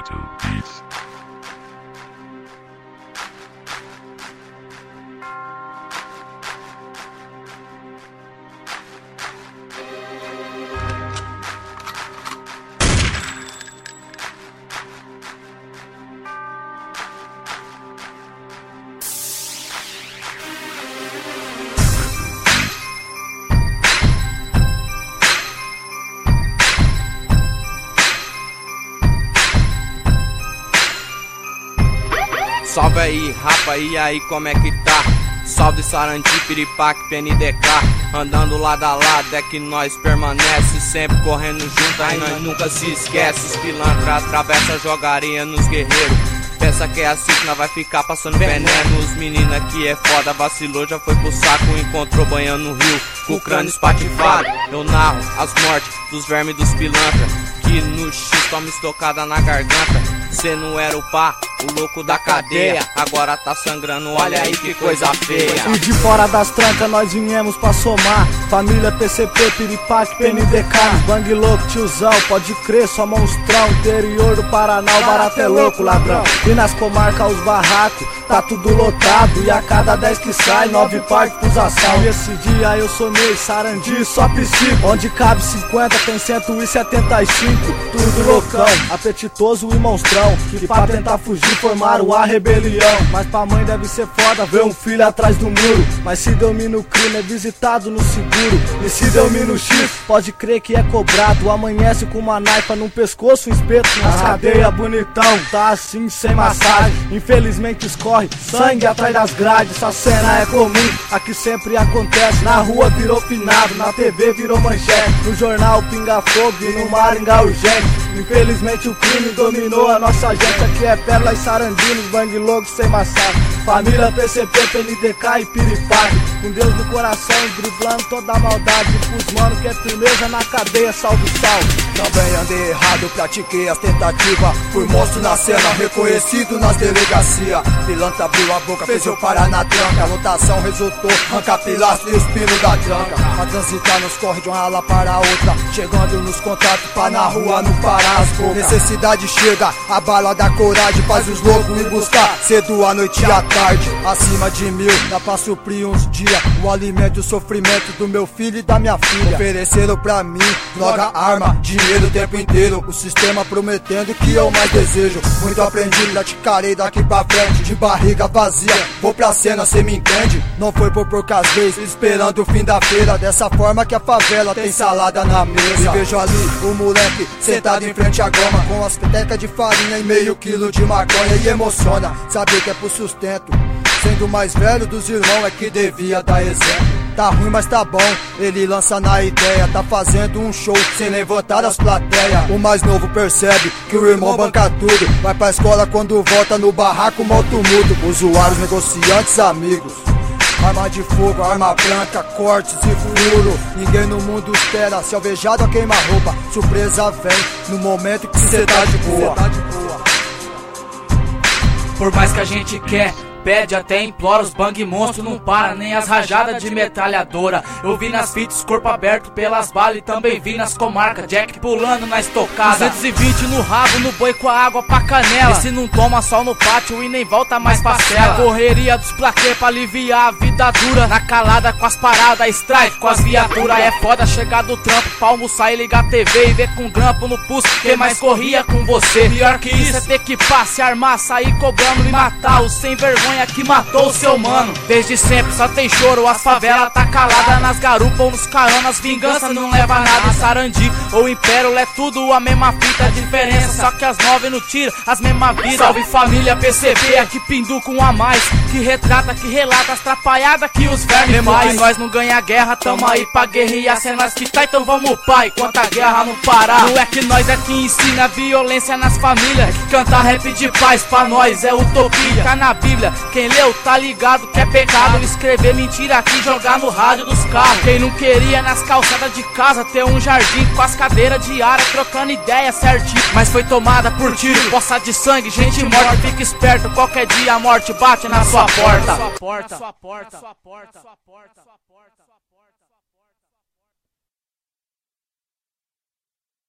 Ghetto Beats. Salve aí, rapa, e aí, como é que tá? Salve Sarandi, Piripaque, PNDK. Andando lado a lado é que nós permanece, sempre correndo junto, aí nós nunca se esquece. Os pilantra atravessa jogaria nos guerreiros. Pensa que é assim que nós vai ficar passando veneno. Os meninos aqui é foda, vacilou, já foi pro saco, encontrou banhando no rio, com o crânio espatifado. Eu narro as mortes dos vermes dos pilantra, que no X toma estocada na garganta. Cê não era o pá, o louco da cadeia, agora tá sangrando, olha aí que coisa feia. E de fora das trancas nós viemos pra somar. Família PCP, Piripaque, PNDK. Bang louco, tiozão, pode crer, só monstrão. Interior do Paraná, o barato é louco, ladrão. E nas comarcas os barracos, tá tudo lotado. E a cada 10 que sai, 9 parques pros assaltos. E esse dia eu somei Sarandi, só psico. Onde cabe 50, tem 175. Tudo loucão, apetitoso e monstrão. Que pra tentar fugir formaram a rebelião. Mas pra mãe deve ser foda ver um filho atrás do muro. Mas se domina o crime é visitado no seguro. E se domina o X, pode crer que é cobrado. Amanhece com uma naifa no pescoço, um espeto nas cadeias, bonitão. Tá assim sem massagem, infelizmente escorre sangue atrás das grades. Essa cena é comum, aqui sempre acontece. Na rua virou finado, na TV virou manchete, no jornal pinga fogo e no Maringá urgente. Infelizmente o crime dominou a nossa gente. Aqui é Pérola e Sarandinos, bang louco sem massagem. Família PCP, PNDK e Piripaque. Com Deus no coração, driblando toda a maldade. Pros mano que é firmeza na cadeia, salve, salve. Também andei errado, pratiquei as tentativas. Fui monstro na cena, reconhecido nas delegacias. Pilantra abriu a boca, fez eu parar na tranca. A lotação resultou, arranca pilastro e os pinos da tranca. A transitar nos corre de uma ala para outra, chegando nos contatos pra na rua não parar as bocas. Necessidade chega, a bala da coragem faz os loucos ir buscar cedo à noite e à tarde. Acima de 1000, dá pra suprir uns dias o alimento e o sofrimento do meu filho e da minha filha. Ofereceram pra mim droga, arma, dinheiro o tempo inteiro. O sistema prometendo o que eu mais desejo. Muito aprendi, praticarei daqui pra frente. De barriga vazia, vou pra cena, cê me entende? Não foi por poucas vezes, esperando o fim da feira. Dessa forma que a favela tem salada na mesa. E vejo ali o moleque sentado em frente à goma, com as petecas de farinha e meio quilo de maconha. E emociona, saber que é pro sustento. Sendo o mais velho dos irmãos é que devia dar exemplo. Tá ruim, mas tá bom, ele lança na ideia. Tá fazendo um show sem levantar as plateias. O mais novo percebe que o irmão banca tudo. Vai pra escola quando volta no barraco, mal tumulto. Usuários, negociantes, amigos. Arma de fogo, arma branca, cortes e furo. Ninguém no mundo espera, se alvejado a queima-roupa. Surpresa vem no momento que cê tá de boa. Por mais que a gente quer, pede, até implora, os bang monstros não para, nem as rajadas de metralhadora. Eu vi nas fitas, corpo aberto pelas balas, e também vi nas comarcas, Jack pulando na estocada. 220 no rabo, no boi com a água pra canela. E se não toma sol no pátio e nem volta mais pra cela. Correria dos plaquês pra aliviar a vida dura, na calada com as paradas, strike com as viaturas. É foda chegar do trampo pra almoçar e ligar a TV e ver com grampo no pulso quem mais corria com você. Pior que isso é ter que pá, se armar, sair cobrando e matar o sem vergonha que matou o seu mano. Desde sempre só tem choro, as favelas tá calada nas garupas ou nos caronas, vingança não leva nada. Em Sarandi ou em Pérola é tudo a mesma fita, a diferença só que as 9 não tira as mesmas vidas. Salve família PCP, aqui pinduca um a mais, que retrata, que relata as trapalhadas que os vermes faz. Que nós não ganha guerra, tamo aí pra guerrear, se é nós que tá, então vamos pá, enquanto a guerra não parar. Não é que nós é que ensina a violência nas famílias, é que cantar rap de paz pra nós é utopia. Tá na Bíblia, quem leu tá ligado que é pecado escrever mentira aqui e jogar no rádio dos carros. Quem não queria nas calçadas de casa ter um jardim com as cadeiras de área trocando ideia certinho, mas foi tomada por tiro, poça de sangue, gente morta. Fica esperto, qualquer dia a morte bate na sua porta.